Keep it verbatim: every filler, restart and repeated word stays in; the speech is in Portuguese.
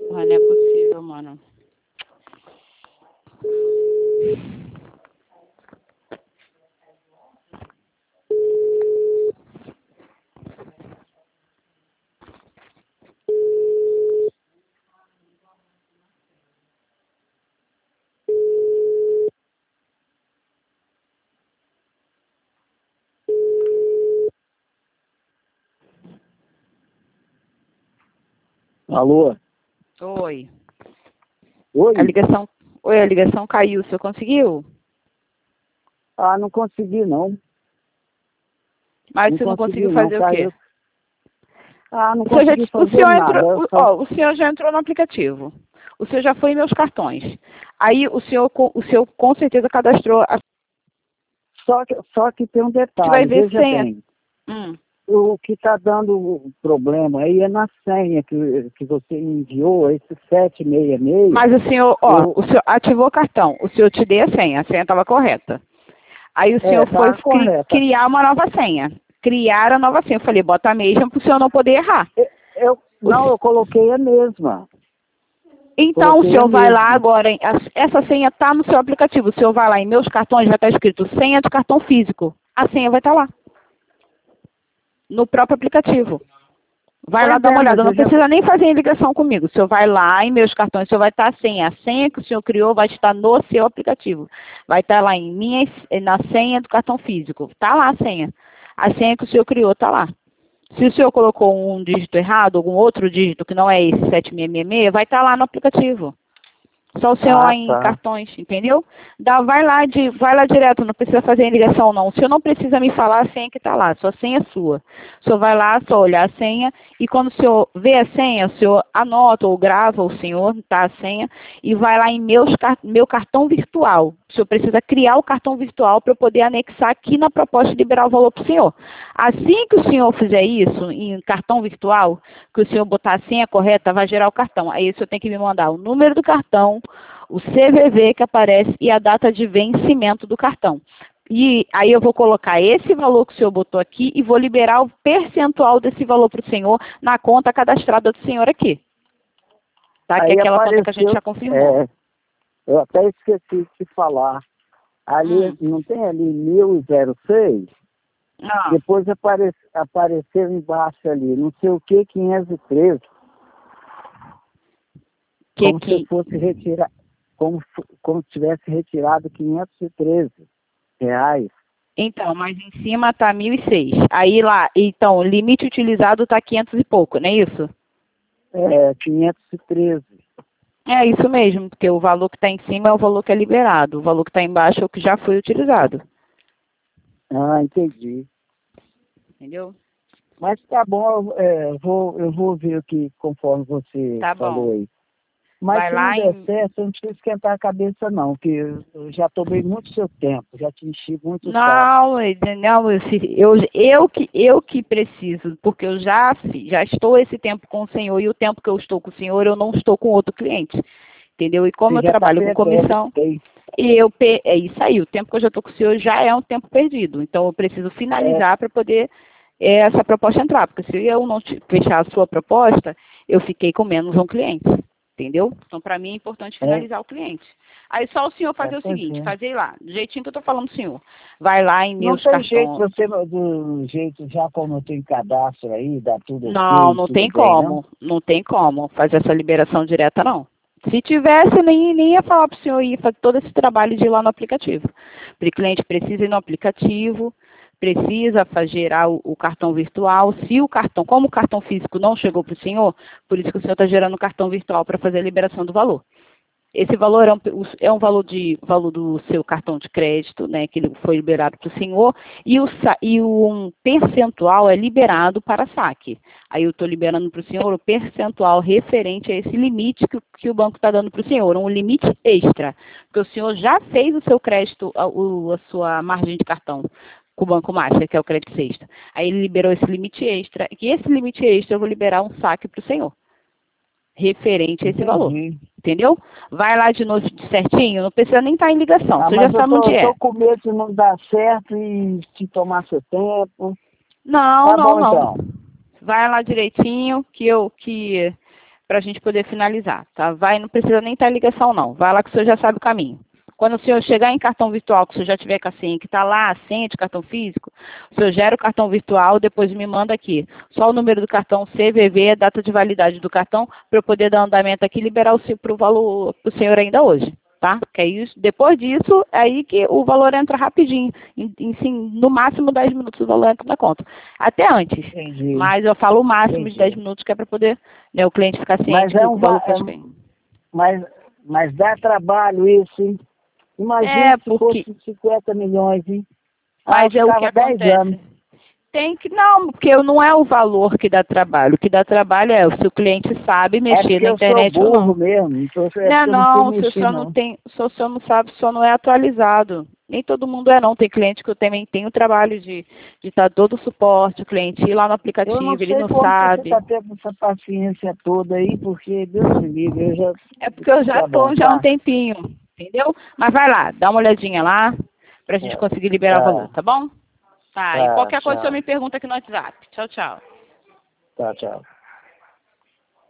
Porra, não é possível, mano. Alô? Oi. Oi? A ligação... Oi, a ligação caiu. O senhor conseguiu? Ah, não consegui, não. Mas Não você não consegui, conseguiu não, fazer o quê? caiu. Ah, não O senhor, já, consegui o, fazer senhor nada. entrou, eu o- só- ó, o senhor já entrou no aplicativo. O senhor já foi em meus cartões. Aí o senhor, co- o senhor com certeza cadastrou. A Só que, só que tem um gente vai detalhe, ver veja senha. bem. Hum. O que está dando problema aí é na senha que, que você enviou, esse sete seis seis. Mas o senhor, ó, eu, o senhor ativou o cartão. O senhor te deu a senha. A senha estava correta. Aí o senhor é, foi tá cri- correta. criar uma nova senha. Criar a nova senha. Eu falei, bota a mesma para o senhor não poder errar. Eu, eu- não, eu coloquei a mesma. Então, Coloquei o a senhor vai lá mesma. agora, em- as- essa senha está no seu aplicativo. O senhor vai lá em meus cartões, vai estar escrito senha de cartão físico. A senha vai estar lá, no próprio aplicativo. Vai lá Pois dar é, uma mas olhada, não eu já... precisa nem fazer ligação comigo. O senhor vai lá em meus cartões, o senhor vai estar a senha. A senha que o senhor criou vai estar no seu aplicativo. Vai estar lá em minha, na senha do cartão físico. Está lá a senha. A senha que o senhor criou está lá. Se o senhor colocou um dígito errado, algum outro dígito que não é esse sete seis seis seis, vai estar lá no aplicativo. Só o senhor Ah, em tá. cartões, entendeu? Dá, vai lá de, vai lá direto, não precisa fazer ligação não. O senhor não precisa me falar a senha que está lá, só a senha é sua. O senhor vai lá, só olhar a senha, e quando o senhor vê a senha, o senhor anota ou grava o senhor, tá, a senha, e vai lá em meus, meu cartão virtual. O senhor precisa criar o cartão virtual para eu poder anexar aqui na proposta de liberar o valor para o senhor. Assim que o senhor fizer isso, em cartão virtual, que o senhor botar a senha correta, vai gerar o cartão. Aí o senhor tem que me mandar o número do cartão, o C V V que aparece e a data de vencimento do cartão. E aí eu vou colocar esse valor que o senhor botou aqui e vou liberar o percentual desse valor para o senhor na conta cadastrada do senhor aqui. Tá? Que é Aí aquela conta que a gente apareceu... já confirmou. É, eu até esqueci de falar. Ali, Hum. não tem ali mil e seis? Não. Depois apare, apareceu embaixo ali, não sei o que, quinhentos e treze. Que, Como que... se fosse retirar, como, se- como se tivesse retirado quinhentos e treze reais. Então, mas em cima tá mil e seis. Aí lá, então, o limite utilizado tá quinhentos e pouco, não é isso? É, quinhentos e treze. É isso mesmo, porque o valor que está em cima é o valor que é liberado, o valor que está embaixo é o que já foi utilizado. Ah, entendi. Entendeu? Mas tá bom, é, eu, vou, eu vou ver o que, conforme você Tá falou bom. aí. Mas Vai se não lá der em... certo, eu não precisa esquentar a cabeça não, porque eu, eu já tomei muito seu tempo, já te enchi muito o saco. Não, eh, não, eu, se- eu, eu, que, eu que preciso, porque eu já, fi- já estou esse tempo com o senhor e o tempo que eu estou com o senhor, eu não estou com outro cliente. Entendeu? E como Você eu já está trabalho com perdendo comissão, tempo. e eu, pe- é isso aí, o tempo que eu já estou com o senhor já é um tempo perdido. Então eu preciso É, finalizar para poder eh, essa proposta entrar, porque se eu não te- fechar a sua proposta, eu fiquei com menos um cliente. Entendeu? Então, para mim é importante é, finalizar o cliente. Aí só o senhor é, fazer o pois seguinte, é. fazer lá, do jeitinho que eu estou falando do senhor. Vai lá em Não meus tem jeito, cartões. você, do jeito, já como eu tenho cadastro aí, dá tudo Não, ok, não tudo tem bem, não? como. Não tem como fazer essa liberação direta, não. Se tivesse, nem, nem ia falar para o senhor ir fazer todo esse trabalho de ir lá no aplicativo. O cliente precisa ir no aplicativo, precisa fazer gerar o, o cartão virtual. Se o cartão, como o cartão físico não chegou para o senhor, por isso que o senhor está gerando o cartão virtual para fazer a liberação do valor. Esse valor é um, é um valor, de, valor do seu cartão de crédito, né, que ele foi liberado para o senhor, e, o, sa- e o, um percentual é liberado para saque. Aí eu estou liberando para o senhor o percentual referente a esse limite que, o- que o banco está dando para o senhor, um limite extra, porque o senhor já fez o seu crédito, a, o- a sua margem de cartão com o Banco Master, que é o crédito sexta. Aí ele liberou esse limite extra, e esse limite extra eu vou liberar um saque para o senhor referente a esse valor. Entendi. Entendeu? Vai lá de novo certinho, não precisa nem estar em ligação. Ah, Você já mas eu sabe tô, onde eu é. tô com medo de não dar certo e te tomar seu tempo. Não, Tá não, bom, não. então. Vai lá direitinho, que eu que para a gente poder finalizar, tá? Vai, não precisa nem estar em ligação, não. Vai lá que o senhor já sabe o caminho. Quando o senhor chegar em cartão virtual, que o senhor já tiver com a senha, que está lá, a senha de cartão físico, o senhor gera o cartão virtual, depois me manda aqui. Só o número do cartão, C V V, a data de validade do cartão, para eu poder dar andamento aqui e liberar o pro valor para o senhor ainda hoje, tá? Que é isso. Depois disso, é aí que o valor entra rapidinho. Em, em, sim, no máximo dez minutos o valor entra na conta. Até antes. Entendi. Mas eu falo o máximo Entendi. de dez minutos, que é para poder, né, o cliente ficar ciente Mas que é o um valor va- faz é- bem. Mas, mas dá trabalho isso, hein? Imagina É, se porque... fosse cinquenta milhões, hein? Mas Ah, é o que ficava dez acontece. anos. Tem que, não, porque não é o valor que dá trabalho. O que dá trabalho é se o cliente sabe É mexer porque na eu sou internet ou burro não. mesmo. Então, é porque Não, eu não sei não, se o mexer, senhor não não. tem, se o senhor não sabe, o senhor não é atualizado. Nem todo mundo é, não. Tem cliente que eu também tenho o trabalho de de estar todo o suporte, o cliente ir lá no Eu aplicativo, não ele sei não como que você sabe. está tendo essa paciência toda aí, porque, Deus me livre, eu já... É porque eu já Tá bom, estou já há um tá? tempinho, entendeu? Mas vai lá, dá uma olhadinha lá, pra gente É, conseguir liberar o valor, tá, tá bom? Tá, e tá, qualquer coisa o senhor tchau. me pergunta aqui no WhatsApp. Tchau, tchau. Tá, tchau.